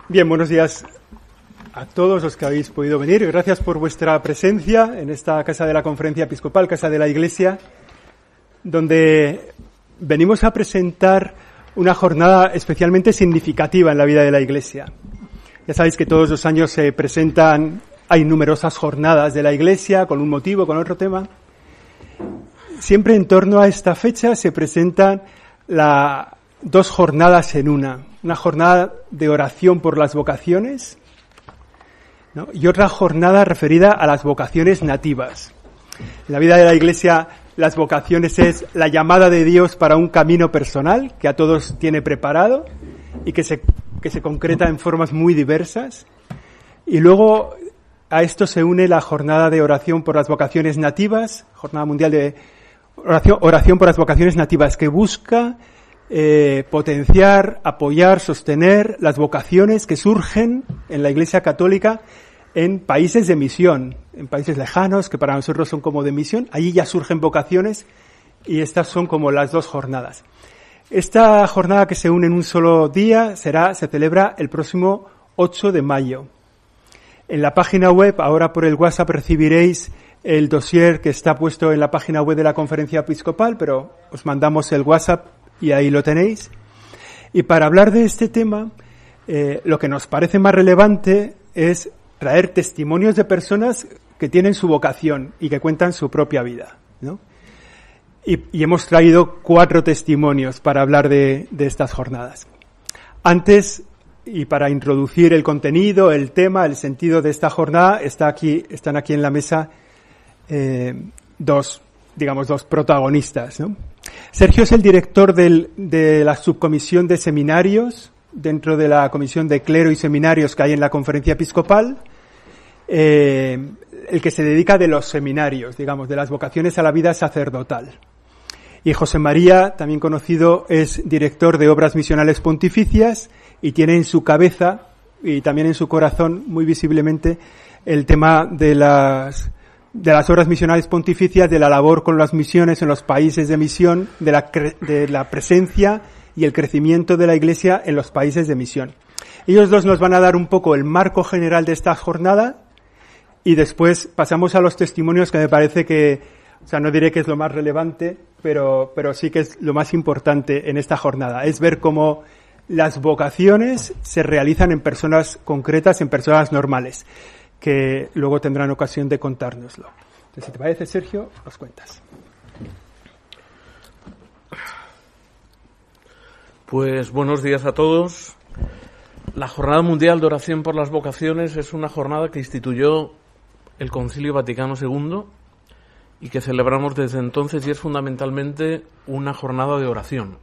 Bien, buenos días a todos los que habéis podido venir. Gracias por vuestra presencia en esta Casa de la Conferencia Episcopal, Casa de la Iglesia, donde venimos a presentar una jornada especialmente significativa en la vida de la Iglesia. Ya sabéis que todos los años se presentan, hay numerosas jornadas de la Iglesia con un motivo, con otro tema. Siempre en torno a esta fecha se presentan dos jornadas en una jornada de oración por las vocaciones, ¿no? Y otra jornada referida a las vocaciones nativas. En la vida de la Iglesia, las vocaciones es la llamada de Dios para un camino personal que a todos tiene preparado y que se concreta en formas muy diversas. Y luego a esto se une la jornada de oración por las vocaciones nativas, Jornada Mundial de Oración por las Vocaciones Nativas, que busca potenciar, apoyar, sostener las vocaciones que surgen en la Iglesia Católica en países de misión, en países lejanos que para nosotros son como de misión. Allí ya surgen vocaciones y estas son como las dos jornadas. Esta jornada, que se une en un solo día, se celebra el próximo 8 de mayo. En la página web, ahora por el WhatsApp recibiréis el dossier que está puesto en la página web de la Conferencia Episcopal, pero os mandamos el WhatsApp y ahí lo tenéis. Y para hablar de este tema, lo que nos parece más relevante es traer testimonios de personas que tienen su vocación y que cuentan su propia vida, ¿no? Y hemos traído 4 testimonios para hablar de estas jornadas. Antes, y para introducir el contenido, el tema, el sentido de esta jornada, están aquí en la mesa dos protagonistas, ¿no? Sergio es el director de la subcomisión de seminarios dentro de la comisión de clero y seminarios que hay en la Conferencia Episcopal, el que se dedica de los seminarios, de las vocaciones a la vida sacerdotal. Y José María, también conocido, es director de Obras Misionales Pontificias y tiene en su cabeza y también en su corazón muy visiblemente el tema de las obras misionales pontificias, de la labor con las misiones en los países de misión, de la presencia y el crecimiento de la Iglesia en los países de misión. Ellos dos nos van a dar un poco el marco general de esta jornada y después pasamos a los testimonios, que me parece que, no diré que es lo más relevante, pero sí que es lo más importante en esta jornada. Es ver cómo las vocaciones se realizan en personas concretas, en personas normales, que luego tendrán ocasión de contárnoslo. Entonces, si te parece, Sergio, nos cuentas. Pues buenos días a todos. La Jornada Mundial de Oración por las Vocaciones es una jornada que instituyó el Concilio Vaticano II y que celebramos desde entonces, y es fundamentalmente una jornada de oración.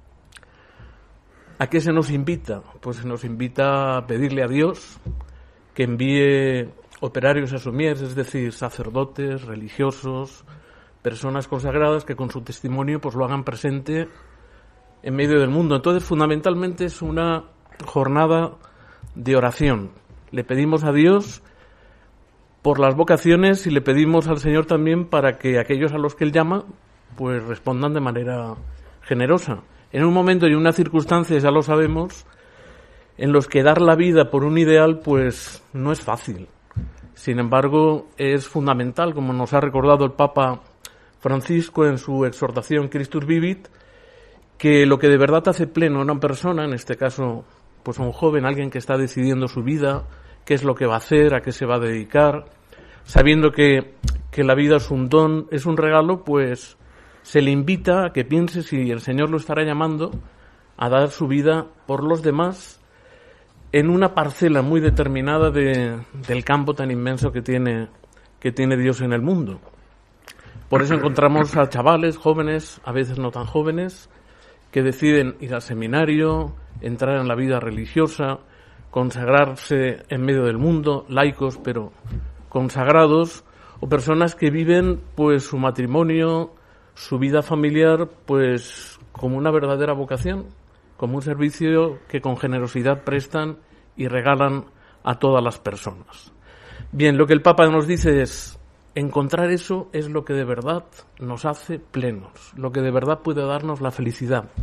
¿A qué se nos invita? Pues se nos invita a pedirle a Dios que envíe operarios a su mies, es decir, sacerdotes, religiosos, personas consagradas que con su testimonio pues lo hagan presente en medio del mundo. Entonces, fundamentalmente es una jornada de oración. Le pedimos a Dios por las vocaciones y le pedimos al Señor también para que aquellos a los que Él llama pues respondan de manera generosa. En un momento y una circunstancia, ya lo sabemos, en los que dar la vida por un ideal pues no es fácil. Sin embargo, es fundamental, como nos ha recordado el Papa Francisco en su exhortación Christus Vivit, que lo que de verdad hace pleno a una persona, en este caso pues a un joven, alguien que está decidiendo su vida, qué es lo que va a hacer, a qué se va a dedicar, sabiendo que la vida es un don, es un regalo, pues se le invita a que piense si el Señor lo estará llamando a dar su vida por los demás en una parcela muy determinada del campo tan inmenso que tiene Dios en el mundo. Por eso encontramos a chavales, jóvenes, a veces no tan jóvenes, que deciden ir al seminario, entrar en la vida religiosa, consagrarse en medio del mundo, laicos pero consagrados, o personas que viven pues su matrimonio, su vida familiar, pues como una verdadera vocación, como un servicio que con generosidad prestan y regalan a todas las personas. Bien, lo que el Papa nos dice es: encontrar eso es lo que de verdad nos hace plenos, lo que de verdad puede darnos la felicidad.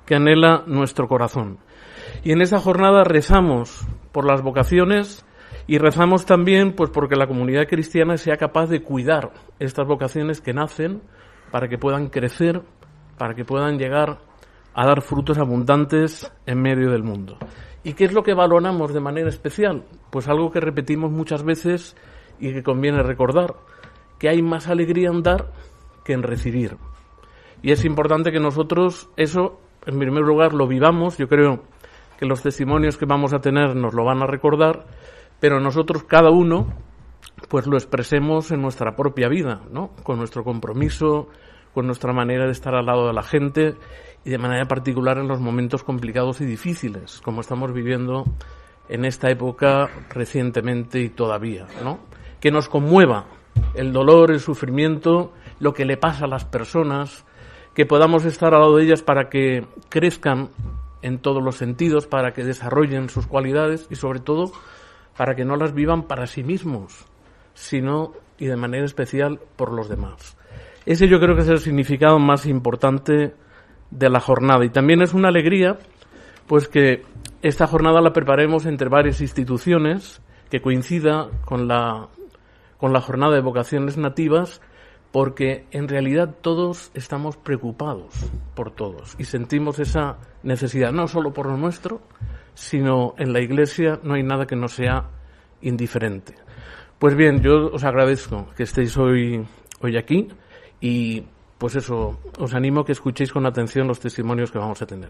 que anhela nuestro corazón. Y en esa jornada rezamos por las vocaciones y rezamos también pues porque la comunidad cristiana sea capaz de cuidar estas vocaciones que nacen para que puedan crecer, para que puedan llegar a dar frutos abundantes en medio del mundo. ¿Y qué es lo que valoramos de manera especial? Pues algo que repetimos muchas veces y que conviene recordar, que hay más alegría en dar que en recibir. Y es importante que nosotros eso, en primer lugar, lo vivamos. Yo creo que los testimonios que vamos a tener nos lo van a recordar, pero nosotros, cada uno, pues lo expresemos en nuestra propia vida, ¿no? Con nuestro compromiso, con nuestra manera de estar al lado de la gente y de manera particular en los momentos complicados y difíciles, como estamos viviendo en esta época recientemente y todavía, ¿no? Que nos conmueva el dolor, el sufrimiento, lo que le pasa a las personas, que podamos estar al lado de ellas para que crezcan en todos los sentidos, para que desarrollen sus cualidades y sobre todo para que no las vivan para sí mismos, sino y de manera especial por los demás. Ese yo creo que es el significado más importante de la jornada. Y también es una alegría pues que esta jornada la preparemos entre varias instituciones, que coincida con la jornada de vocaciones nativas, porque en realidad todos estamos preocupados por todos y sentimos esa necesidad, no solo por lo nuestro, sino en la Iglesia no hay nada que no sea indiferente. Pues bien, yo os agradezco que estéis hoy aquí y pues eso, os animo a que escuchéis con atención los testimonios que vamos a tener.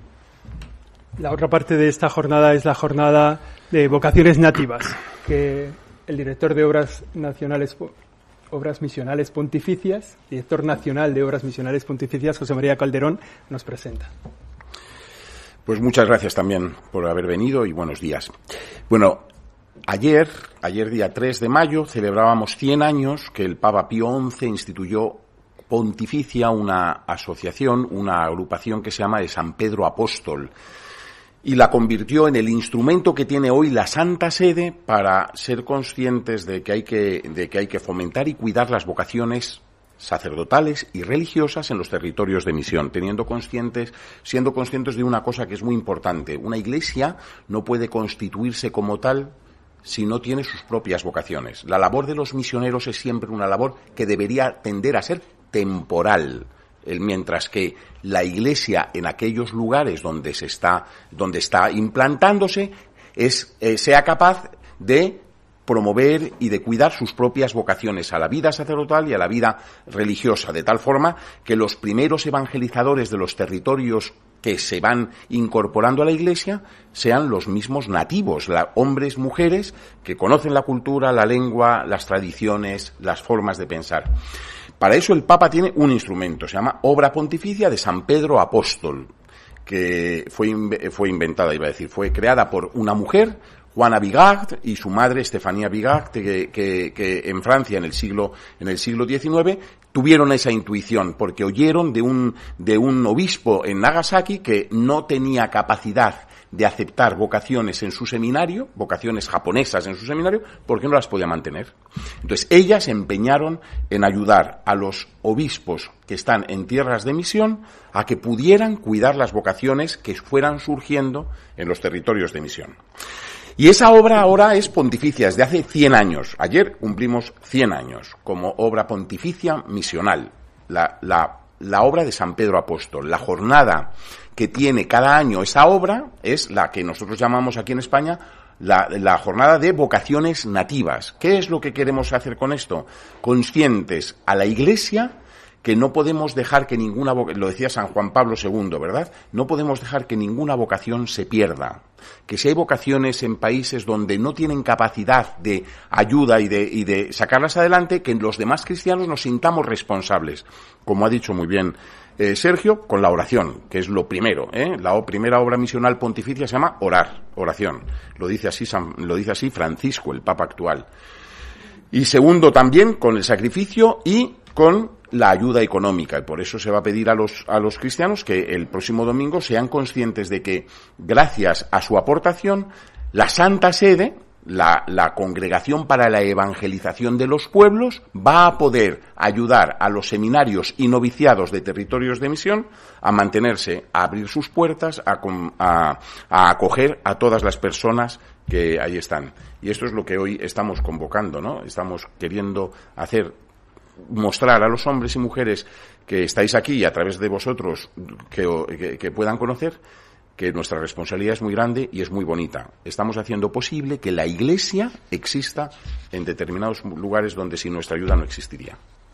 La otra parte de esta jornada es la jornada de vocaciones nativas, que el director de Obras Misionales Pontificias, director nacional de Obras Misionales Pontificias, José María Calderón, nos presenta. Pues muchas gracias también por haber venido y buenos días. Bueno, ayer día 3 de mayo, celebrábamos 100 años que el Papa Pío XI instituyó Pontificia, una asociación, una agrupación que se llama de San Pedro Apóstol, y la convirtió en el instrumento que tiene hoy la Santa Sede para ser conscientes de que hay que fomentar y cuidar las vocaciones sacerdotales y religiosas en los territorios de misión, siendo conscientes de una cosa que es muy importante. Una iglesia no puede constituirse como tal si no tiene sus propias vocaciones. La labor de los misioneros es siempre una labor que debería tender a ser temporal, mientras que la Iglesia en aquellos lugares donde está implantándose sea capaz de promover y de cuidar sus propias vocaciones a la vida sacerdotal y a la vida religiosa, de tal forma que los primeros evangelizadores de los territorios que se van incorporando a la Iglesia sean los mismos nativos, hombres, mujeres, que conocen la cultura, la lengua, las tradiciones, las formas de pensar. Para eso el Papa tiene un instrumento, se llama Obra Pontificia de San Pedro Apóstol, que fue creada por una mujer, Juana Bigard, y su madre, Estefanía Bigard, que en Francia en el siglo XIX tuvieron esa intuición, porque oyeron de un obispo en Nagasaki que no tenía capacidad de aceptar vocaciones en su seminario, vocaciones japonesas en su seminario, porque no las podía mantener. Entonces, ellas se empeñaron en ayudar a los obispos que están en tierras de misión a que pudieran cuidar las vocaciones que fueran surgiendo en los territorios de misión. Y esa obra ahora es pontificia, desde hace 100 años. Ayer cumplimos 100 años como obra pontificia misional, la obra de San Pedro Apóstol. La jornada que tiene cada año esa obra es la que nosotros llamamos aquí en España la jornada de vocaciones nativas. ¿Qué es lo que queremos hacer con esto? Conscientes a la Iglesia que no podemos dejar que lo decía San Juan Pablo II, ¿verdad? No podemos dejar que ninguna vocación se pierda. Que si hay vocaciones en países donde no tienen capacidad de ayuda y de sacarlas adelante, que los demás cristianos nos sintamos responsables. Como ha dicho muy bien Sergio, con la oración, que es lo primero, La primera obra misional pontificia se llama oración. Lo dice así Francisco, el Papa actual. Y segundo, también con el sacrificio y con la ayuda económica, y por eso se va a pedir a los cristianos que el próximo domingo sean conscientes de que gracias a su aportación la Santa Sede la Congregación para la Evangelización de los Pueblos va a poder ayudar a los seminarios y noviciados de territorios de misión a mantenerse, a abrir sus puertas, a acoger a todas las personas que ahí están. Y esto es lo que hoy estamos convocando, ¿no? Estamos queriendo mostrar a los hombres y mujeres que estáis aquí y a través de vosotros que puedan conocer que nuestra responsabilidad es muy grande y es muy bonita. Estamos haciendo posible que la Iglesia exista en determinados lugares donde sin nuestra ayuda no existiría.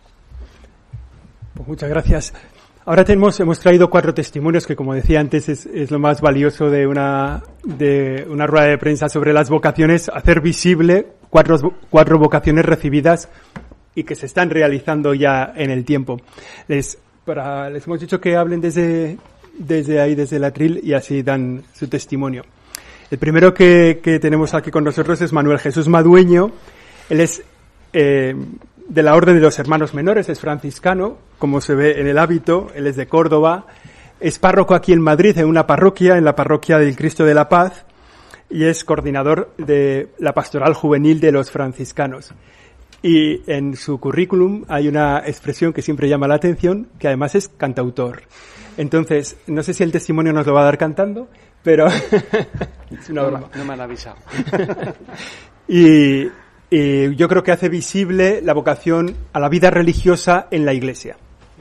Pues muchas gracias. Ahora hemos traído 4 testimonios que, como decía antes, es lo más valioso de una rueda de prensa sobre las vocaciones, hacer visible 4 vocaciones recibidas y que se están realizando ya en el tiempo. Les hemos dicho que hablen desde ahí, desde el atril, y así dan su testimonio. El primero que tenemos aquí con nosotros es Manuel Jesús Madueño. Él es de la Orden de los Hermanos Menores, es franciscano, como se ve en el hábito. Él es de Córdoba, es párroco aquí en Madrid, en la parroquia del Cristo de la Paz, y es coordinador de la pastoral juvenil de los franciscanos. Y en su currículum hay una expresión que siempre llama la atención, que además es cantautor. Entonces, no sé si el testimonio nos lo va a dar cantando, pero es una broma. No me han avisado. Y yo creo que hace visible la vocación a la vida religiosa en la Iglesia.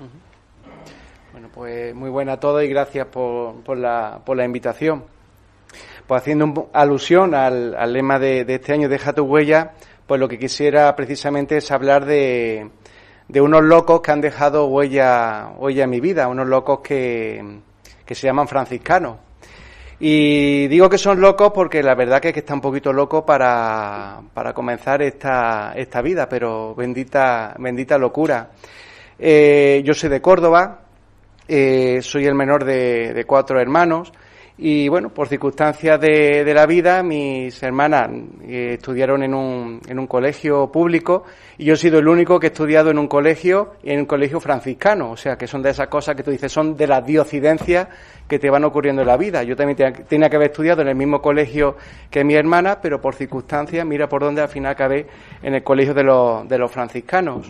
Bueno, pues muy buena a todos y gracias por la invitación. Pues haciendo alusión al lema de este año, Deja tu huella, pues lo que quisiera precisamente es hablar de unos locos que han dejado huella en mi vida, unos locos que se llaman franciscanos. Y digo que son locos porque la verdad que está un poquito loco para comenzar esta vida, pero bendita locura. Yo soy de Córdoba, soy el menor de 4 hermanos. Y bueno, por circunstancias de la vida, mis hermanas estudiaron en un colegio público y yo he sido el único que he estudiado en un colegio franciscano. O sea, que son de esas cosas que tú dices, son de las diocidencias que te van ocurriendo en la vida. Yo también tenía que haber estudiado en el mismo colegio que mi hermana, pero por circunstancias, mira por dónde al final acabé en el colegio de los franciscanos.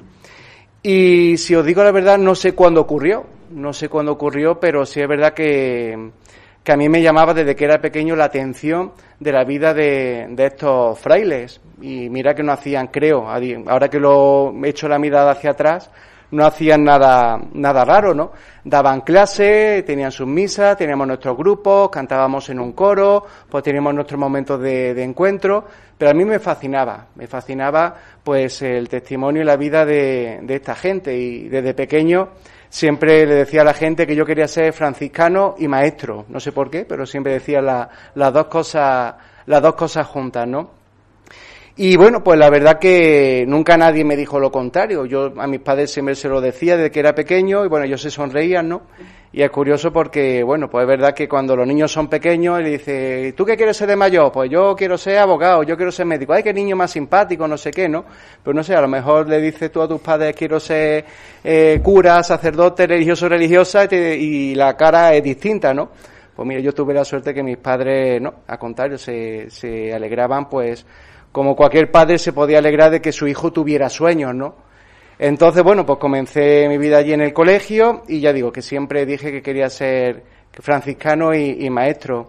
Y si os digo la verdad, no sé cuándo ocurrió, pero sí es verdad que a mí me llamaba desde que era pequeño la atención de la vida de estos frailes. Y mira que no hacían, creo, ahora que lo he hecho la mirada hacia atrás, no hacían nada raro, ¿no? Daban clases, tenían sus misas, teníamos nuestros grupos, cantábamos en un coro, pues teníamos nuestros momentos de encuentro, pero a mí me fascinaba pues el testimonio y la vida de esta gente, y desde pequeño siempre le decía a la gente que yo quería ser franciscano y maestro, no sé por qué, pero siempre decía las dos cosas juntas, ¿no? Y bueno, pues la verdad que nunca nadie me dijo lo contrario. Yo a mis padres siempre se lo decía desde que era pequeño y bueno, ellos se sonreían, ¿no? Y es curioso porque, bueno, pues es verdad que cuando los niños son pequeños y le dice, ¿tú qué quieres ser de mayor? Pues yo quiero ser abogado, yo quiero ser médico. Ay, qué niño más simpático, no sé qué, ¿no? Pero no sé, a lo mejor le dices tú a tus padres, quiero ser cura, sacerdote, religiosa, y la cara es distinta, ¿no? Pues mira, yo tuve la suerte que mis padres, no, al contrario, se alegraban, pues, como cualquier padre se podía alegrar de que su hijo tuviera sueños, ¿no? Entonces, bueno, pues comencé mi vida allí en el colegio y ya digo que siempre dije que quería ser franciscano y maestro.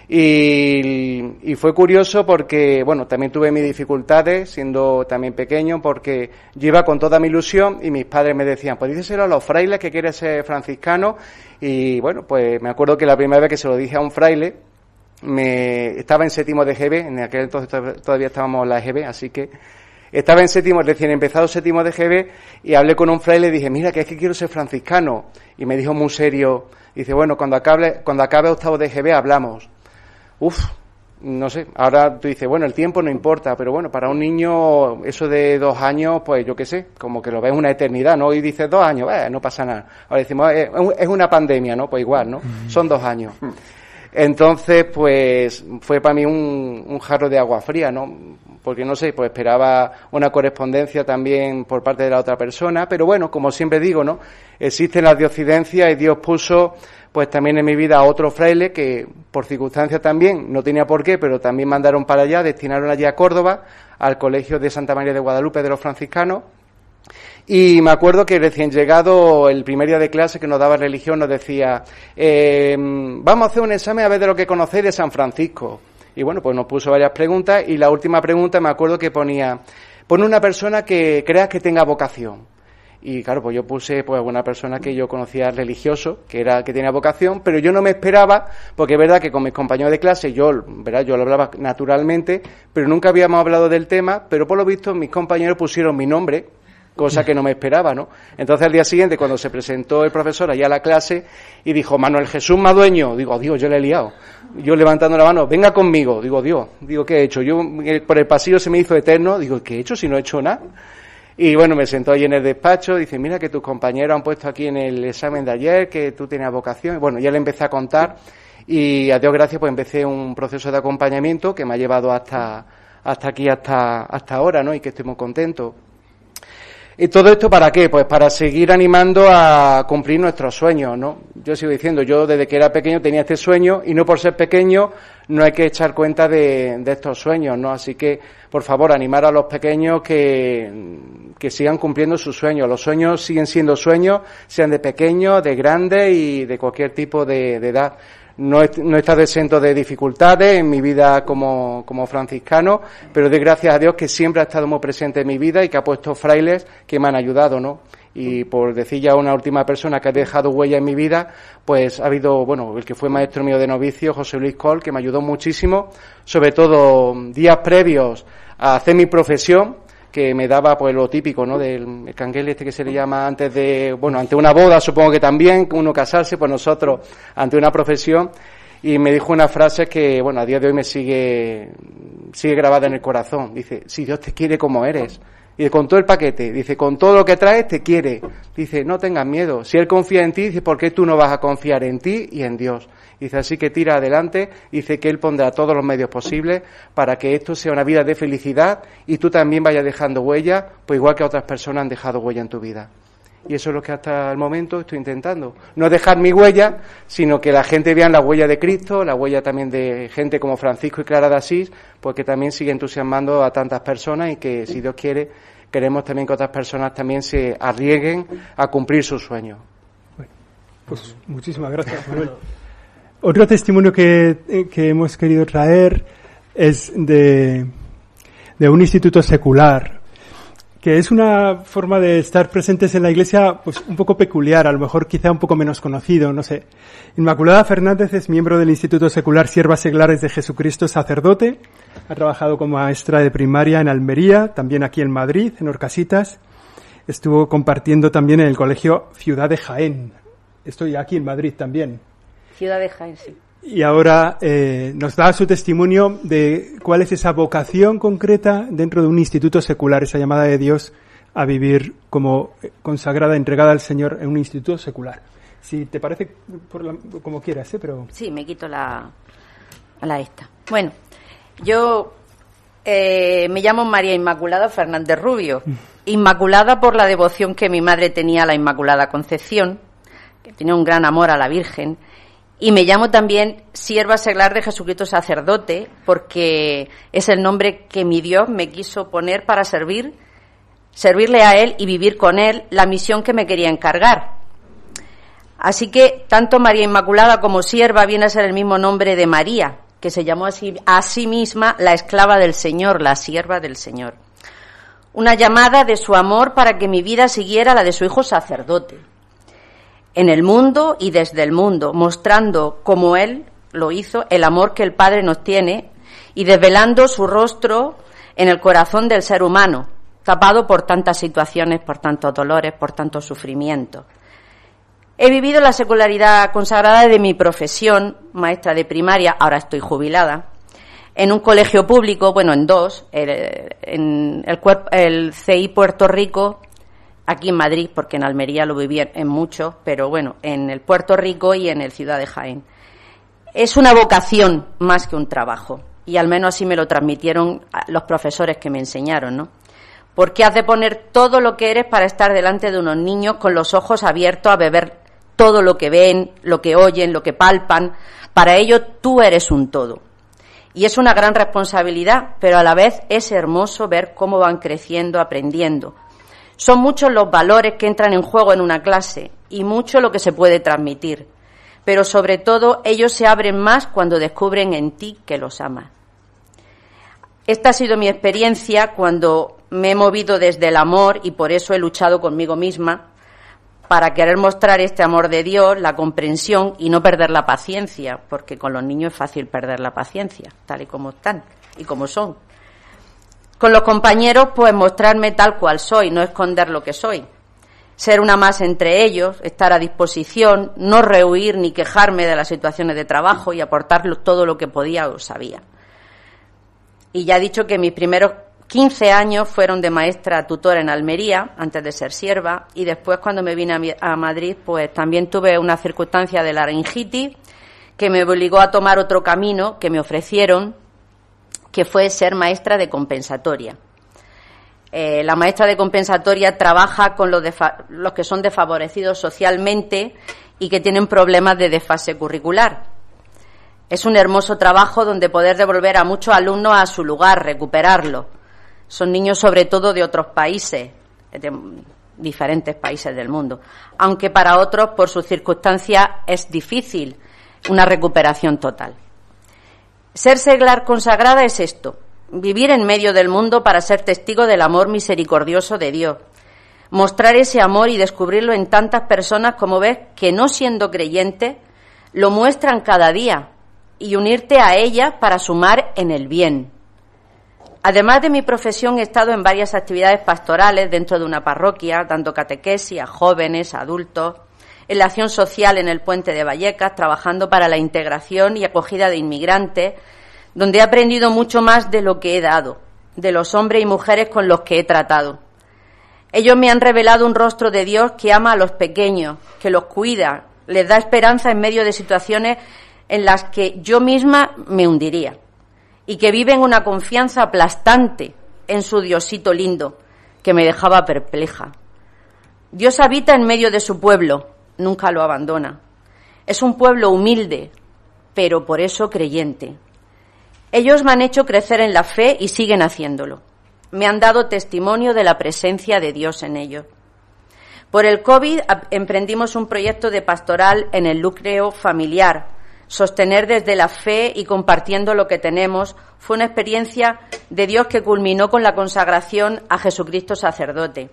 Y fue curioso porque, bueno, también tuve mis dificultades siendo también pequeño porque yo iba con toda mi ilusión y mis padres me decían, pues díceselo a los frailes que quieres ser franciscano. Y bueno, pues me acuerdo que la primera vez que se lo dije a un fraile, estaba en 7º de GB, en aquel entonces todavía estábamos en la EGB, así que estaba en recién empezado 7º de GB y hablé con un fraile y le dije, mira, que es que quiero ser franciscano. Y me dijo muy serio, dice, bueno, cuando acabe 8º de GB hablamos. No sé, ahora tú dices, bueno, el tiempo no importa, pero bueno, para un niño eso de 2 años, pues yo qué sé, como que lo ves una eternidad, ¿no? Y dices 2 años, no pasa nada. Ahora decimos, es una pandemia, ¿no? Pues igual, ¿no? Son 2 años. Entonces, pues, fue para mí un jarro de agua fría, ¿no? porque no sé, pues esperaba una correspondencia también por parte de la otra persona, pero bueno, como siempre digo, ¿no? Existen las diosidencias y Dios puso pues también en mi vida a otro fraile que por circunstancias también, no tenía por qué, pero también mandaron para allá, destinaron allí a Córdoba, al colegio de Santa María de Guadalupe de los franciscanos. Y me acuerdo que recién llegado el primer día de clase que nos daba religión nos decía, vamos a hacer un examen a ver de lo que conocéis de San Francisco. Y bueno, pues nos puso varias preguntas y la última pregunta me acuerdo que pone una persona que creas que tenga vocación. Y claro, pues yo puse pues una persona que yo conocía religioso, que tenía vocación, pero yo no me esperaba, porque es verdad que con mis compañeros de clase yo lo hablaba naturalmente, pero nunca habíamos hablado del tema, pero por lo visto mis compañeros pusieron mi nombre, cosa que no me esperaba, ¿no? Entonces al día siguiente, cuando se presentó el profesor allá a la clase y dijo, Manuel Jesús Madueño, digo, Dios, yo le he liado. Yo levantando la mano, venga conmigo, digo, Dios, ¿qué he hecho? Yo por el pasillo se me hizo eterno, digo, ¿qué he hecho si no he hecho nada? Y bueno, me sentó allí en el despacho, dice, mira que tus compañeros han puesto aquí en el examen de ayer que tú tenías vocación. Y bueno, ya le empecé a contar y a Dios gracias pues empecé un proceso de acompañamiento que me ha llevado hasta aquí, hasta ahora, ¿no? Y que estoy muy contento. ¿Y todo esto para qué? Pues para seguir animando a cumplir nuestros sueños, ¿no? Yo sigo diciendo, yo desde que era pequeño tenía este sueño y no por ser pequeño no hay que echar cuenta de estos sueños, ¿no? Así que, por favor, animar a los pequeños que sigan cumpliendo sus sueños. Los sueños siguen siendo sueños, sean de pequeños, de grandes y de cualquier tipo de edad. No he estado exento de dificultades en mi vida como franciscano, pero doy gracias a Dios que siempre ha estado muy presente en mi vida y que ha puesto frailes que me han ayudado, ¿no? Y por decir ya una última persona que ha dejado huella en mi vida, pues ha habido, bueno, el que fue maestro mío de novicio, José Luis Col, que me ayudó muchísimo, sobre todo días previos a hacer mi profesión, que me daba pues lo típico, ¿no? Del canguele que se le llama antes ante una boda, supongo que también, uno casarse, pues nosotros ante una profesión, y me dijo una frase que, bueno, a día de hoy me sigue grabada en el corazón. Dice, si Dios te quiere como eres. Dice, con todo el paquete, dice, con todo lo que traes te quiere. Dice, no tengas miedo. Si Él confía en ti, dice, ¿por qué tú no vas a confiar en ti y en Dios? Dice, así que tira adelante, dice que Él pondrá todos los medios posibles para que esto sea una vida de felicidad y tú también vayas dejando huella, pues igual que otras personas han dejado huella en tu vida. Y eso es lo que hasta el momento estoy intentando. No dejar mi huella, sino que la gente vea la huella de Cristo, la huella también de gente como Francisco y Clara de Asís, pues que también sigue entusiasmando a tantas personas y que, si Dios quiere, queremos también que otras personas también se arriesguen a cumplir sus sueños. Bueno, pues muchísimas gracias, Manuel. Otro testimonio que hemos querido traer es de un instituto secular, que es una forma de estar presentes en la Iglesia pues un poco peculiar, a lo mejor quizá un poco menos conocido, no sé. Inmaculada Fernández es miembro del Instituto Secular Siervas Seglares de Jesucristo Sacerdote, ha trabajado como maestra de primaria en Almería, también aquí en Madrid, en Orcasitas, estuvo compartiendo también en el Colegio Ciudad de Jaén, estoy aquí en Madrid también. Ciudad de Jaén, sí. Y ahora nos da su testimonio de cuál es esa vocación concreta dentro de un instituto secular, esa llamada de Dios a vivir como consagrada, entregada al Señor en un instituto secular. Si te parece, como quieras, pero... Sí, me quito la esta. Bueno, yo me llamo María Inmaculada Fernández Rubio. Inmaculada por la devoción que mi madre tenía a la Inmaculada Concepción, que tenía un gran amor a la Virgen. Y me llamo también Sierva Seglar de Jesucristo Sacerdote, porque es el nombre que mi Dios me quiso poner para servirle a Él y vivir con Él la misión que me quería encargar. Así que tanto María Inmaculada como Sierva viene a ser el mismo nombre de María, que se llamó a sí misma la esclava del Señor, la sierva del Señor. Una llamada de su amor para que mi vida siguiera la de su hijo sacerdote. En el mundo y desde el mundo, mostrando como Él lo hizo, el amor que el Padre nos tiene y desvelando su rostro en el corazón del ser humano, tapado por tantas situaciones, por tantos dolores, por tantos sufrimientos. He vivido la secularidad consagrada de mi profesión, maestra de primaria, ahora estoy jubilada, en un colegio público, bueno, en dos, en el CI Puerto Rico, aquí en Madrid, porque en Almería lo viví en muchos, pero bueno, en el Puerto Rico y en el Ciudad de Jaén. Es una vocación más que un trabajo. y al menos así me lo transmitieron los profesores que me enseñaron, ¿no? Porque has de poner todo lo que eres para estar delante de unos niños con los ojos abiertos a beber todo lo que ven, lo que oyen, lo que palpan. Para ello tú eres un todo. Y es una gran responsabilidad, pero a la vez es hermoso ver cómo van creciendo, aprendiendo. Son muchos los valores que entran en juego en una clase y mucho lo que se puede transmitir. Pero sobre todo ellos se abren más cuando descubren en ti que los amas. Esta ha sido mi experiencia cuando me he movido desde el amor y por eso he luchado conmigo misma para querer mostrar este amor de Dios, la comprensión y no perder la paciencia, porque con los niños es fácil perder la paciencia, tal y como están y como son. Con los compañeros, pues mostrarme tal cual soy, no esconder lo que soy. Ser una más entre ellos, estar a disposición, no rehuir ni quejarme de las situaciones de trabajo y aportar todo lo que podía o sabía. Y ya he dicho que mis primeros 15 años fueron de maestra tutora en Almería, antes de ser sierva, y después cuando me vine a Madrid, pues también tuve una circunstancia de laringitis que me obligó a tomar otro camino que me ofrecieron, que fue ser maestra de compensatoria. La maestra de compensatoria trabaja con los que son desfavorecidos socialmente y que tienen problemas de desfase curricular. Es un hermoso trabajo donde poder devolver a muchos alumnos a su lugar, recuperarlo. Son niños sobre todo de otros países, de diferentes países del mundo, aunque para otros por sus circunstancias es difícil una recuperación total. Ser seglar consagrada es esto, vivir en medio del mundo para ser testigo del amor misericordioso de Dios, mostrar ese amor y descubrirlo en tantas personas como ves que no siendo creyentes lo muestran cada día y unirte a ellas para sumar en el bien. Además de mi profesión, he estado en varias actividades pastorales dentro de una parroquia, dando catequesis a jóvenes, a adultos, en la acción social en el Puente de Vallecas, trabajando para la integración y acogida de inmigrantes, donde he aprendido mucho más de lo que he dado, de los hombres y mujeres con los que he tratado. Ellos me han revelado un rostro de Dios que ama a los pequeños, que los cuida, les da esperanza en medio de situaciones en las que yo misma me hundiría, y que viven una confianza aplastante en su Diosito lindo, que me dejaba perpleja. Dios habita en medio de su pueblo, nunca lo abandona. Es un pueblo humilde, pero por eso creyente. Ellos me han hecho crecer en la fe y siguen haciéndolo. Me han dado testimonio de la presencia de Dios en ellos. Por el COVID emprendimos un proyecto de pastoral en el núcleo familiar. Sostener desde la fe y compartiendo lo que tenemos fue una experiencia de Dios que culminó con la consagración a Jesucristo sacerdote.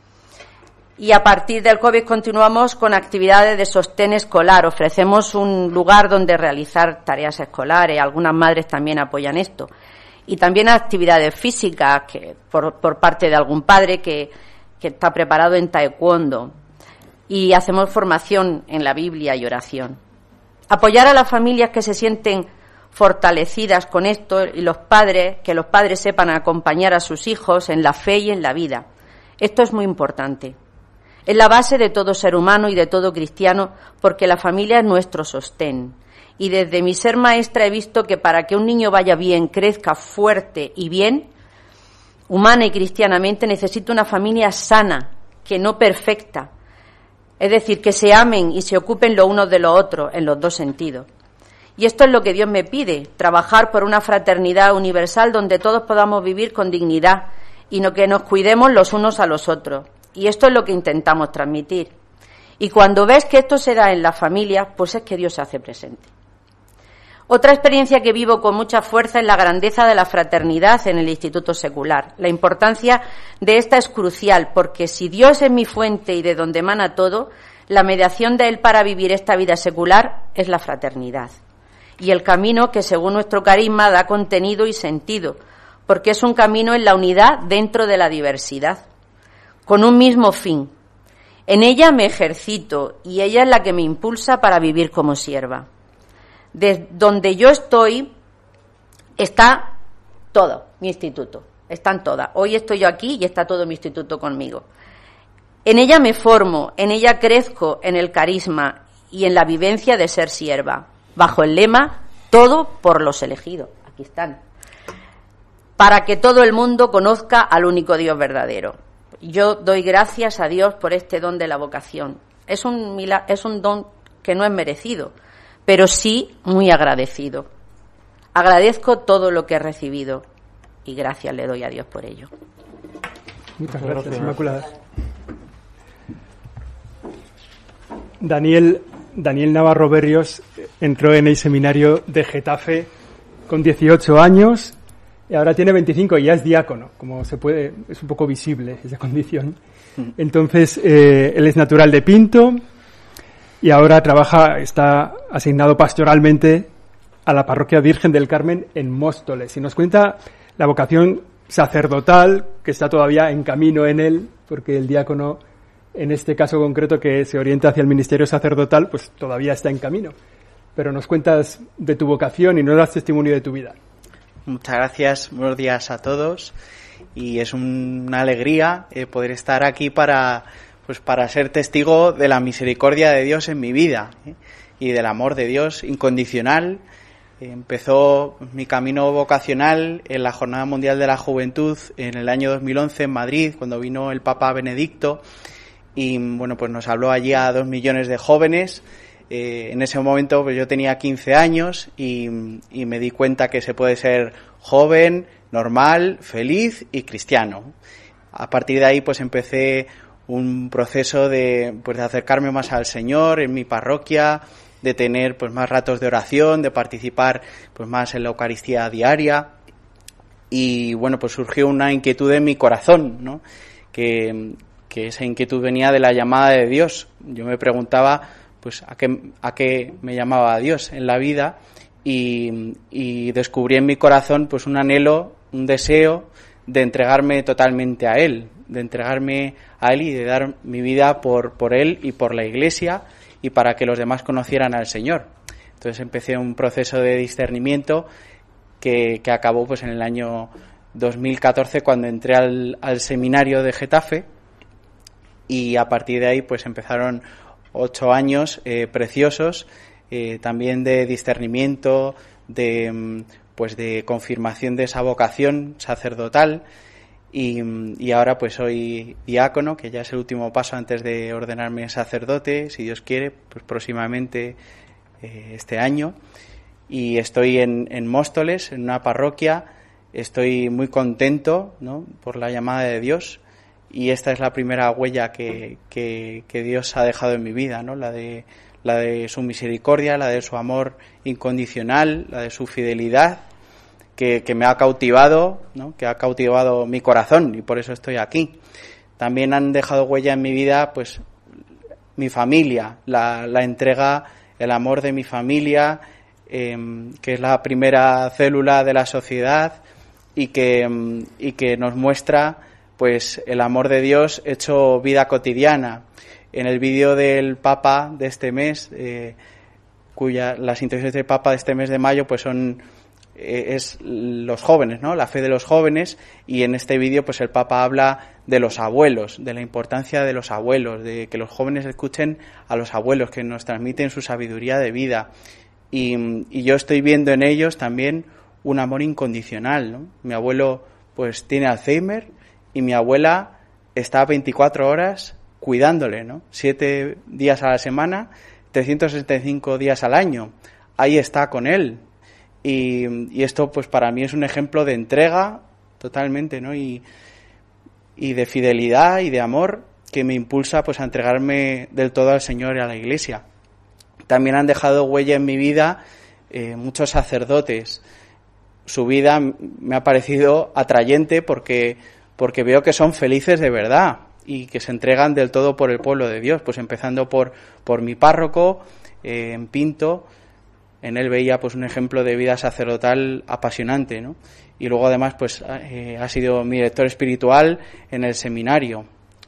Y a partir del COVID continuamos con actividades de sostén escolar. Ofrecemos un lugar donde realizar tareas escolares. Algunas madres también apoyan esto. Y también actividades físicas que por parte de algún padre que está preparado en taekwondo. Y hacemos formación en la Biblia y oración. Apoyar a las familias que se sienten fortalecidas con esto y que los padres sepan acompañar a sus hijos en la fe y en la vida. Esto es muy importante. Es la base de todo ser humano y de todo cristiano, porque la familia es nuestro sostén. Y desde mi ser maestra he visto que para que un niño vaya bien, crezca fuerte y bien, humana y cristianamente, necesita una familia sana, que no perfecta. Es decir, que se amen y se ocupen los unos de los otros, en los dos sentidos. Y esto es lo que Dios me pide, trabajar por una fraternidad universal donde todos podamos vivir con dignidad y no que nos cuidemos los unos a los otros. Y esto es lo que intentamos transmitir. Y cuando ves que esto se da en la familia, pues es que Dios se hace presente. Otra experiencia que vivo con mucha fuerza es la grandeza de la fraternidad en el Instituto Secular. La importancia de esta es crucial, porque si Dios es mi fuente y de donde emana todo, la mediación de Él para vivir esta vida secular es la fraternidad. Y el camino que, según nuestro carisma, da contenido y sentido, porque es un camino en la unidad dentro de la diversidad, con un mismo fin. En ella me ejercito y ella es la que me impulsa para vivir como sierva. De donde yo estoy está todo mi instituto, están todas. Hoy estoy yo aquí y está todo mi instituto conmigo. En ella me formo, en ella crezco en el carisma y en la vivencia de ser sierva, bajo el lema todo por los elegidos. aquí están, para que todo el mundo conozca al único Dios verdadero. Yo doy gracias a Dios por este don de la vocación. Es un don que no es merecido, pero sí muy agradecido. Agradezco todo lo que he recibido y gracias le doy a Dios por ello. Muchas gracias, Inmaculada. Daniel Navarro Berrios entró en el seminario de Getafe con 18 años y ahora tiene 25 y ya es diácono, como se puede, es un poco visible esa condición. Entonces, él es natural de Pinto y ahora está asignado pastoralmente a la parroquia Virgen del Carmen en Móstoles. Y nos cuenta la vocación sacerdotal, que está todavía en camino en él, porque el diácono, en este caso concreto que se orienta hacia el ministerio sacerdotal, pues todavía está en camino. Pero nos cuentas de tu vocación y nos das testimonio de tu vida. Muchas gracias, buenos días a todos. Y es una alegría poder estar aquí para ser testigo de la misericordia de Dios en mi vida, y del amor de Dios incondicional. Empezó mi camino vocacional en la Jornada Mundial de la Juventud en el año 2011 en Madrid, cuando vino el Papa Benedicto y bueno, pues nos habló allí a 2 millones de jóvenes. En ese momento pues yo tenía 15 años y me di cuenta que se puede ser joven, normal, feliz y cristiano. A partir de ahí pues empecé un proceso de acercarme más al Señor en mi parroquia, de tener pues más ratos de oración, de participar pues más en la Eucaristía diaria. Y bueno, pues surgió una inquietud en mi corazón, ¿no? Que esa inquietud venía de la llamada de Dios. Yo me preguntaba pues a qué me llamaba Dios en la vida y descubrí en mi corazón pues un anhelo, un deseo de entregarme totalmente a Él, de entregarme a Él y de dar mi vida por Él y por la Iglesia y para que los demás conocieran al Señor. Entonces empecé un proceso de discernimiento que acabó pues en el año 2014 cuando entré al seminario de Getafe, y a partir de ahí pues empezaron 8 años preciosos, también de discernimiento, de confirmación de esa vocación sacerdotal. Y ahora pues soy diácono, que ya es el último paso antes de ordenarme sacerdote, si Dios quiere, pues próximamente este año. Y estoy en Móstoles, en una parroquia. Estoy muy contento, ¿no?, por la llamada de Dios. Y esta es la primera huella que Dios ha dejado en mi vida, ¿no?, la de su misericordia, la de su amor incondicional, la de su fidelidad, que me ha cautivado, ¿no?, que ha cautivado mi corazón, y por eso estoy aquí. También han dejado huella en mi vida pues mi familia, la entrega, el amor de mi familia, que es la primera célula de la sociedad y que nos muestra pues el amor de Dios hecho vida cotidiana. En el vídeo del Papa de este mes, las intenciones del Papa de este mes de mayo pues es los jóvenes, ¿no?, la fe de los jóvenes, y en este vídeo pues el Papa habla de los abuelos, de la importancia de los abuelos, de que los jóvenes escuchen a los abuelos, que nos transmiten su sabiduría de vida, y yo estoy viendo en ellos también un amor incondicional, ¿no? Mi abuelo pues tiene Alzheimer y mi abuela está 24 horas cuidándole, ¿no?, 7 días a la semana, 365 días al año, ahí está con él. Y esto pues para mí es un ejemplo de entrega totalmente, ¿no?, y de fidelidad y de amor que me impulsa pues a entregarme del todo al Señor y a la Iglesia. También han dejado huella en mi vida muchos sacerdotes. Su vida me ha parecido atrayente porque veo que son felices de verdad y que se entregan del todo por el pueblo de Dios, pues empezando por mi párroco en Pinto. En él veía pues un ejemplo de vida sacerdotal apasionante, ¿no? Y luego además pues ha sido mi director espiritual en el seminario,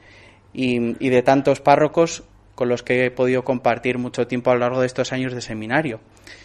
y de tantos párrocos con los que he podido compartir mucho tiempo a lo largo de estos años de seminario.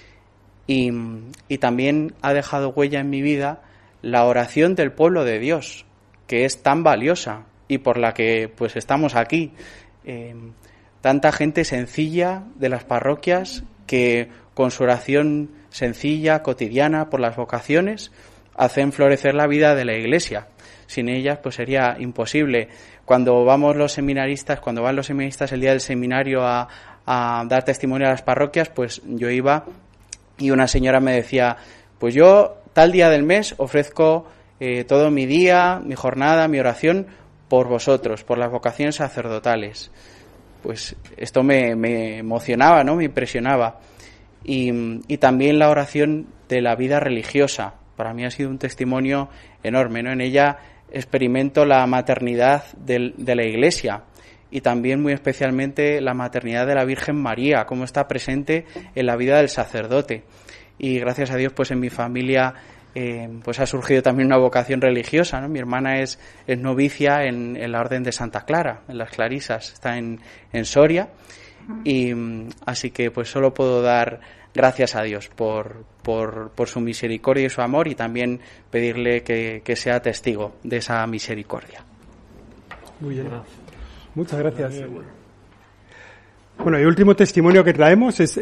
Y también ha dejado huella en mi vida la oración del pueblo de Dios, que es tan valiosa y por la que pues estamos aquí. Tanta gente sencilla de las parroquias que con su oración sencilla, cotidiana, por las vocaciones, hacen florecer la vida de la Iglesia. Sin ellas, pues sería imposible. Cuando van los seminaristas el día del seminario a dar testimonio a las parroquias, pues yo iba y una señora me decía, pues yo tal día del mes ofrezco todo mi día, mi jornada, mi oración por vosotros, por las vocaciones sacerdotales. Pues esto me emocionaba, ¿no? Me impresionaba. Y también la oración de la vida religiosa. Para mí ha sido un testimonio enorme, ¿no? En ella experimento la maternidad de la Iglesia y también muy especialmente la maternidad de la Virgen María, cómo está presente en la vida del sacerdote. Y gracias a Dios, pues en mi familia pues ha surgido también una vocación religiosa, ¿no? Mi hermana es novicia en la Orden de Santa Clara, en las Clarisas, está en Soria, y así que pues solo puedo dar gracias a Dios por su misericordia y su amor, y también pedirle que sea testigo de esa misericordia. Muy bien. Muchas gracias. Bueno, el último testimonio que traemos es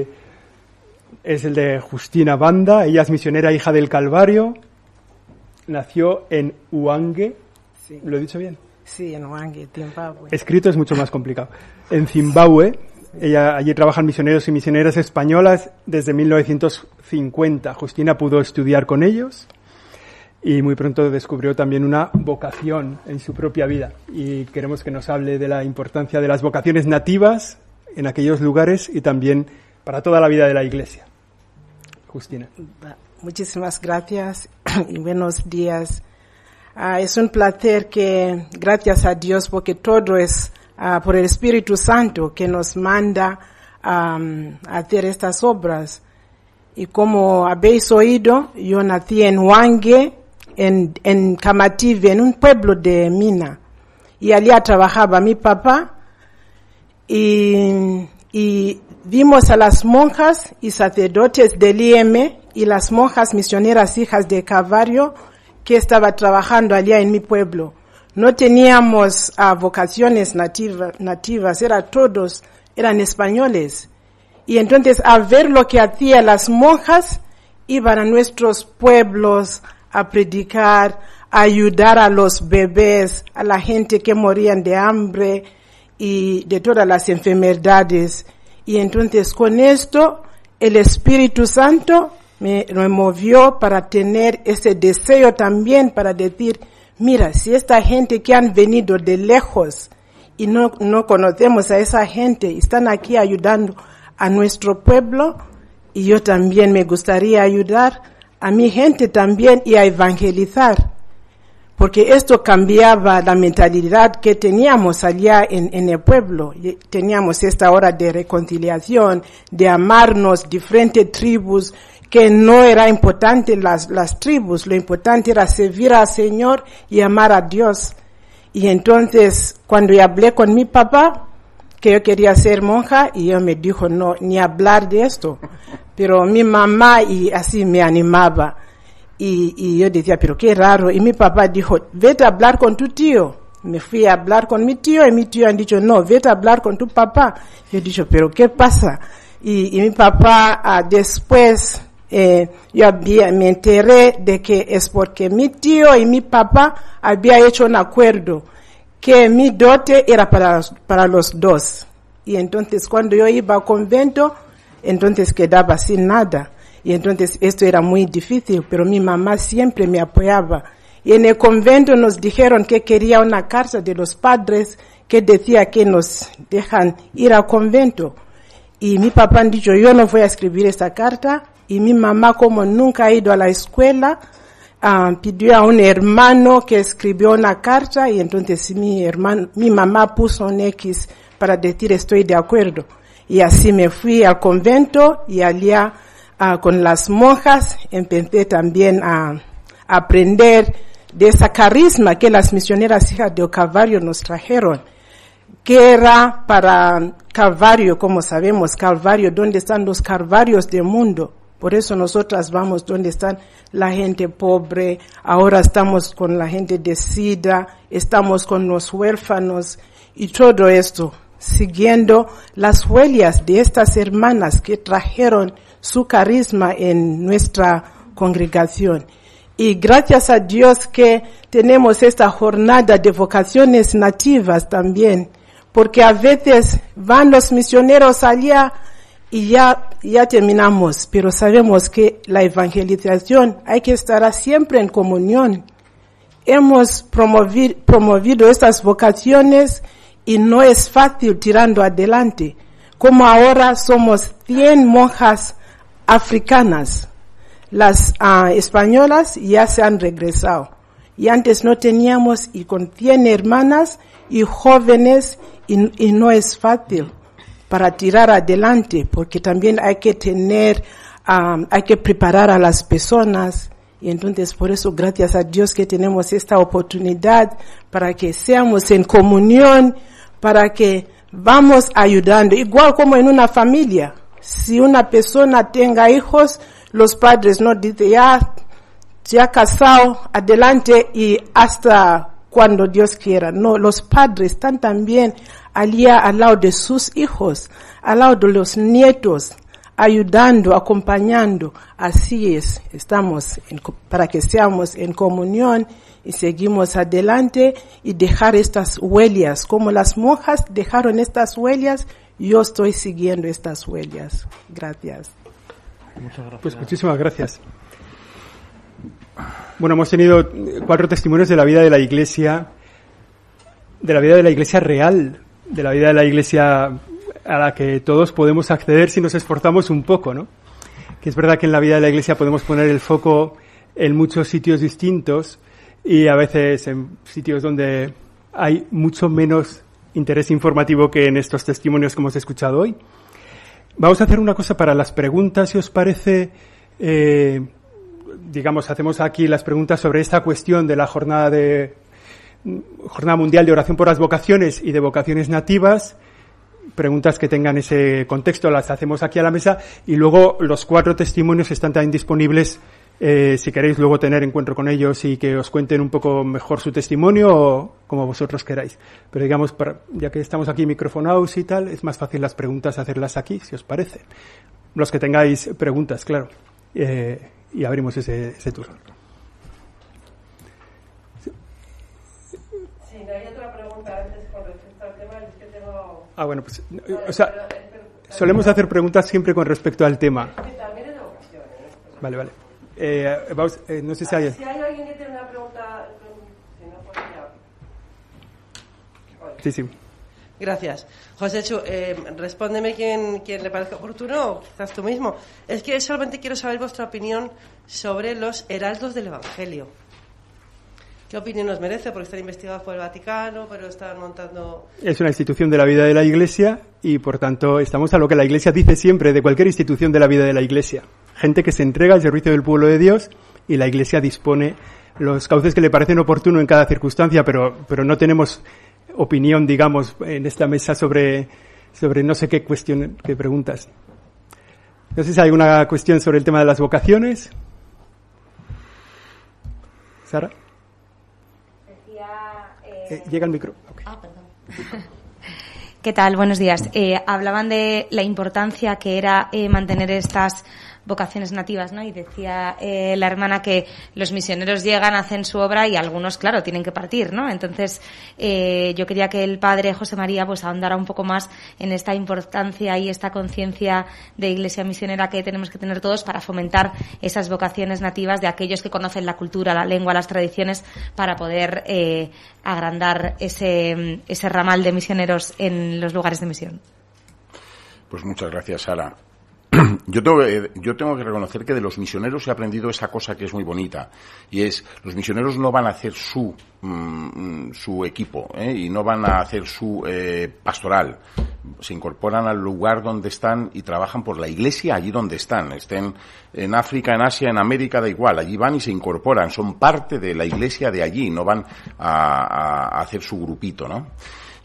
el de Justina Banda. Ella es misionera, hija del Calvario. Nació en Hwange. Sí. ¿Lo he dicho bien? Sí, en Hwange, Zimbabue. Escrito es mucho más complicado. En Zimbabue. Allí trabajan misioneros y misioneras españolas desde 1950. Justina pudo estudiar con ellos y muy pronto descubrió también una vocación en su propia vida. Y queremos que nos hable de la importancia de las vocaciones nativas en aquellos lugares y también para toda la vida de la Iglesia. Justina. Muchísimas gracias y buenos días. Es un placer que, gracias a Dios, porque todo es por el Espíritu Santo que nos manda a hacer estas obras. Y como habéis oído, yo nací en Hwange, en Kamative, en un pueblo de Mina. Y allí trabajaba mi papá. Y vimos a las monjas y sacerdotes del IEM y las monjas misioneras hijas de Calvario que estaban trabajando allá en mi pueblo. No teníamos vocaciones nativas, eran españoles. Y entonces, a ver lo que hacían las monjas, iban a nuestros pueblos a predicar, a ayudar a los bebés, a la gente que morían de hambre y de todas las enfermedades. Y entonces, con esto, el Espíritu Santo me movió para tener ese deseo también, para decir, mira, si esta gente que han venido de lejos y no conocemos a esa gente, están aquí ayudando a nuestro pueblo, y yo también me gustaría ayudar a mi gente también y a evangelizar, porque esto cambiaba la mentalidad que teníamos allá en el pueblo. Teníamos esta hora de reconciliación, de amarnos, diferentes tribus, que no era importante las tribus, lo importante era servir al Señor y amar a Dios. Y entonces, cuando yo hablé con mi papá, que yo quería ser monja, y él me dijo, no, ni hablar de esto. Pero mi mamá y así me animaba. Y yo decía, pero qué raro. Y mi papá dijo, vete a hablar con tu tío. Me fui a hablar con mi tío, y mi tío han dicho, no, vete a hablar con tu papá. Yo dije, pero ¿qué pasa? Y mi papá, después, me enteré de que es porque mi tío y mi papá había hecho un acuerdo que mi dote era para los dos. Y entonces cuando yo iba al convento, entonces quedaba sin nada. Y entonces esto era muy difícil, pero mi mamá siempre me apoyaba. Y en el convento nos dijeron que quería una carta de los padres que decía que nos dejan ir al convento. Y mi papá han dicho, yo no voy a escribir esta carta. Y mi mamá, como nunca ha ido a la escuela, pidió a un hermano que escribió una carta, y entonces mi mamá puso un X para decir estoy de acuerdo. Y así me fui al convento, y allá con las monjas empecé también a aprender de esa carisma que las misioneras hijas de Calvario nos trajeron, que era para Calvario, como sabemos, Calvario, ¿dónde están los Calvarios del mundo? Por eso nosotras vamos donde están la gente pobre, ahora estamos con la gente de SIDA, estamos con los huérfanos y todo esto, siguiendo las huellas de estas hermanas que trajeron su carisma en nuestra congregación. Y gracias a Dios que tenemos esta jornada de vocaciones nativas también, porque a veces van los misioneros allá y ya terminamos, pero sabemos que la evangelización hay que estar siempre en comunión. Hemos promovido estas vocaciones y no es fácil tirando adelante. Como ahora somos 100 monjas africanas. Las españolas ya se han regresado. Y antes no teníamos, y con 100 hermanas y jóvenes, y no es fácil para tirar adelante, porque también hay que hay que preparar a las personas. Y entonces por eso, gracias a Dios que tenemos esta oportunidad para que seamos en comunión, para que vamos ayudando, igual como en una familia. Si una persona tenga hijos, los padres no dicen ya casado, adelante y hasta cuando Dios quiera. No, los padres están también allí al lado de sus hijos, al lado de los nietos, ayudando, acompañando. Así es, estamos para que seamos en comunión y seguimos adelante y dejar estas huellas. Como las monjas dejaron estas huellas, yo estoy siguiendo estas huellas. Gracias. Muchas gracias. Pues muchísimas gracias. Bueno, hemos tenido 4 testimonios de la vida de la Iglesia, de la vida de la Iglesia real, de la vida de la Iglesia a la que todos podemos acceder si nos esforzamos un poco, ¿no? Que es verdad que en la vida de la Iglesia podemos poner el foco en muchos sitios distintos y a veces en sitios donde hay mucho menos interés informativo que en estos testimonios que hemos escuchado hoy. Vamos a hacer una cosa para las preguntas, si os parece. Hacemos aquí las preguntas sobre esta cuestión de la Jornada Mundial de Oración por las Vocaciones y de Vocaciones Nativas. Preguntas que tengan ese contexto las hacemos aquí a la mesa y luego los 4 testimonios están también disponibles si queréis luego tener encuentro con ellos y que os cuenten un poco mejor su testimonio o como vosotros queráis. Pero digamos, ya que estamos aquí microfonados y tal, es más fácil las preguntas hacerlas aquí, si os parece. Los que tengáis preguntas, claro. Y abrimos ese turno. Si no hay otra pregunta antes con respecto al tema, es que tengo... Bueno, pues, solemos hacer preguntas siempre con respecto al tema. También es de vocación, Vale. No sé si hay... Si hay alguien que tiene una pregunta, si no, pues ya. Sí. Gracias. José Chu, respóndeme quien le parezca oportuno, o quizás tú mismo. Es que solamente quiero saber vuestra opinión sobre los heraldos del Evangelio. ¿Qué opinión os merece? Porque están investigados por el Vaticano, pero están montando... Es una institución de la vida de la Iglesia y, por tanto, estamos a lo que la Iglesia dice siempre de cualquier institución de la vida de la Iglesia. Gente que se entrega al servicio del pueblo de Dios y la Iglesia dispone los cauces que le parecen oportunos en cada circunstancia, pero no tenemos opinión, digamos, en esta mesa sobre no sé qué preguntas. No sé si hay alguna cuestión sobre el tema de las vocaciones. Sara. Llega el micro. Okay. Perdón. ¿Qué tal? Buenos días. Hablaban de la importancia que era mantener estas vocaciones nativas, ¿no? Y decía la hermana que los misioneros llegan, hacen su obra y algunos, claro, tienen que partir, ¿no? Entonces, yo quería que el padre José María pues ahondara un poco más en esta importancia y esta conciencia de iglesia misionera que tenemos que tener todos para fomentar esas vocaciones nativas de aquellos que conocen la cultura, la lengua, las tradiciones, para poder agrandar ese ramal de misioneros en los lugares de misión. Pues muchas gracias, Sara. Yo tengo que reconocer que de los misioneros he aprendido esa cosa que es muy bonita, y es, los misioneros no van a hacer su equipo, y no van a hacer su pastoral. Se incorporan al lugar donde están y trabajan por la iglesia allí donde estén en África, en Asia, en América, da igual, allí van y se incorporan, son parte de la iglesia de allí, no van a hacer su grupito, ¿no?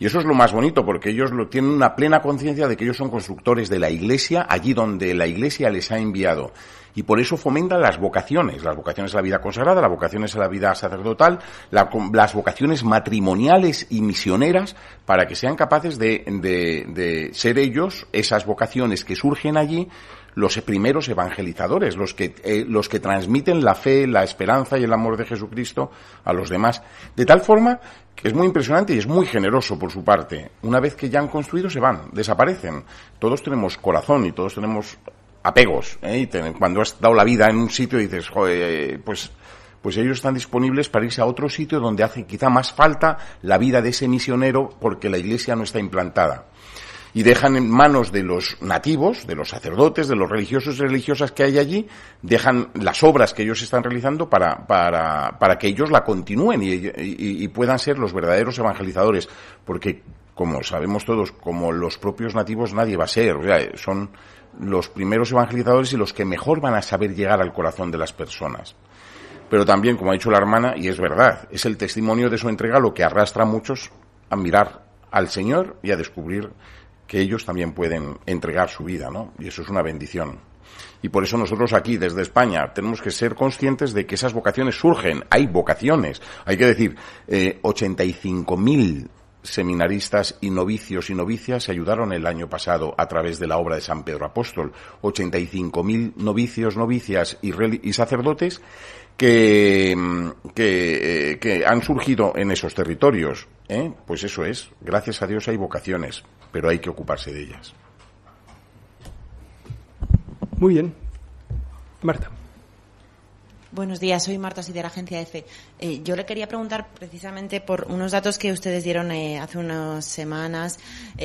Y eso es lo más bonito, porque ellos tienen una plena conciencia de que ellos son constructores de la Iglesia, allí donde la Iglesia les ha enviado. Y por eso fomentan las vocaciones a la vida consagrada, las vocaciones a la vida sacerdotal, las vocaciones matrimoniales y misioneras, para que sean capaces de ser ellos, esas vocaciones que surgen allí, los primeros evangelizadores, los que transmiten la fe, la esperanza y el amor de Jesucristo a los demás. De tal forma que es muy impresionante y es muy generoso por su parte. Una vez que ya han construido, se van, desaparecen. Todos tenemos corazón y todos tenemos apegos, y cuando has dado la vida en un sitio dices, joder, pues ellos están disponibles para irse a otro sitio donde hace quizá más falta la vida de ese misionero porque la Iglesia no está implantada. Y dejan en manos de los nativos, de los sacerdotes, de los religiosos y religiosas que hay allí, dejan las obras que ellos están realizando para que ellos la continúen y puedan ser los verdaderos evangelizadores. Porque, como sabemos todos, como los propios nativos nadie va a ser. O sea, son los primeros evangelizadores y los que mejor van a saber llegar al corazón de las personas. Pero también, como ha dicho la hermana, y es verdad, es el testimonio de su entrega lo que arrastra a muchos a mirar al Señor y a descubrir que ellos también pueden entregar su vida, ¿no? Y eso es una bendición. Y por eso nosotros aquí, desde España, tenemos que ser conscientes de que esas vocaciones surgen. Hay vocaciones. Hay que decir, 85.000 seminaristas y novicios y novicias se ayudaron el año pasado a través de la obra de San Pedro Apóstol. 85.000 novicios, novicias y sacerdotes que han surgido en esos territorios. Pues eso es. Gracias a Dios hay vocaciones, pero hay que ocuparse de ellas. Muy bien. Marta. Buenos días, soy Marta, soy de la agencia EFE. Yo le quería preguntar precisamente por unos datos que ustedes dieron hace unas semanas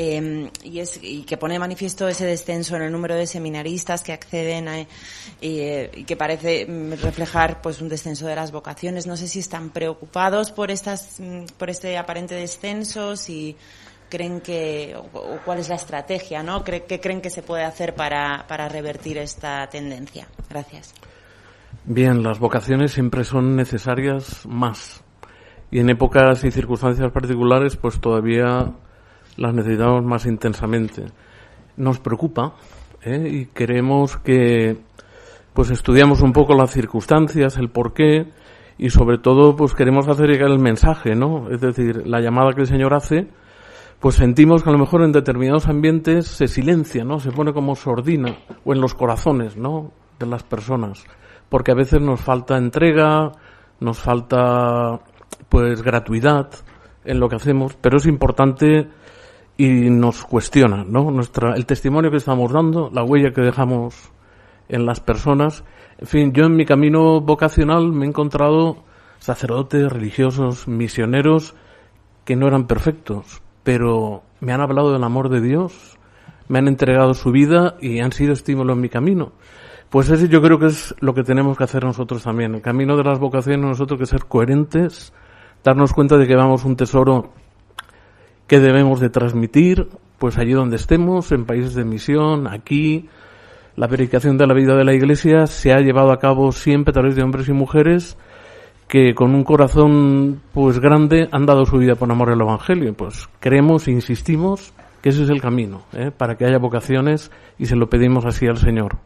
y que pone de manifiesto ese descenso en el número de seminaristas que acceden y que parece reflejar pues un descenso de las vocaciones. No sé si están preocupados por este aparente descenso, si creen o cuál es la estrategia, ¿no? ¿Qué creen que se puede hacer para revertir esta tendencia? Gracias. Bien, las vocaciones siempre son necesarias más. Y en épocas y circunstancias particulares, pues todavía las necesitamos más intensamente. Nos preocupa, y queremos que pues estudiamos un poco las circunstancias, el porqué, y sobre todo pues queremos hacer llegar el mensaje, ¿no? Es decir, la llamada que el Señor hace, pues sentimos que a lo mejor en determinados ambientes se silencia, ¿no? Se pone como sordina, o en los corazones, ¿no?, de las personas. Porque a veces nos falta entrega, nos falta pues gratuidad en lo que hacemos, pero es importante y nos cuestiona, ¿no? El testimonio que estamos dando, la huella que dejamos en las personas. En fin, yo en mi camino vocacional me he encontrado sacerdotes, religiosos, misioneros que no eran perfectos, pero me han hablado del amor de Dios, me han entregado su vida y han sido estímulo en mi camino. Pues ese yo creo que es lo que tenemos que hacer nosotros también. El camino de las vocaciones, nosotros que ser coherentes, darnos cuenta de que vamos un tesoro que debemos de transmitir, pues allí donde estemos, en países de misión, aquí. La predicación de la vida de la Iglesia se ha llevado a cabo siempre a través de hombres y mujeres que con un corazón pues grande han dado su vida por amor al Evangelio. Pues creemos e insistimos que ese es el camino, para que haya vocaciones, y se lo pedimos así al Señor.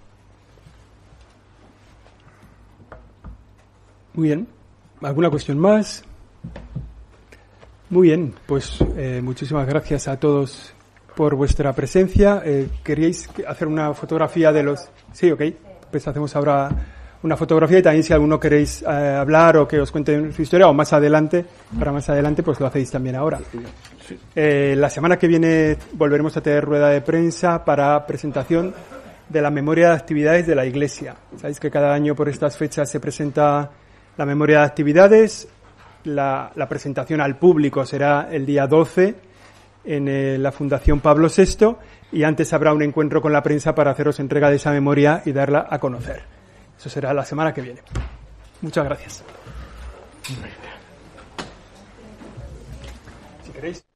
Muy bien. ¿Alguna cuestión más? Muy bien, pues muchísimas gracias a todos por vuestra presencia. ¿Queríais hacer una fotografía de los...? Sí, ok. Pues hacemos ahora una fotografía, y también si alguno queréis hablar o que os cuente su historia, o más adelante, pues lo hacéis también ahora. La semana que viene volveremos a tener rueda de prensa para presentación de la memoria de actividades de la Iglesia. Sabéis que cada año por estas fechas se presenta la memoria de actividades. La presentación al público será el día 12 en la Fundación Pablo VI, y antes habrá un encuentro con la prensa para haceros entrega de esa memoria y darla a conocer. Eso será la semana que viene. Muchas gracias. Si queréis.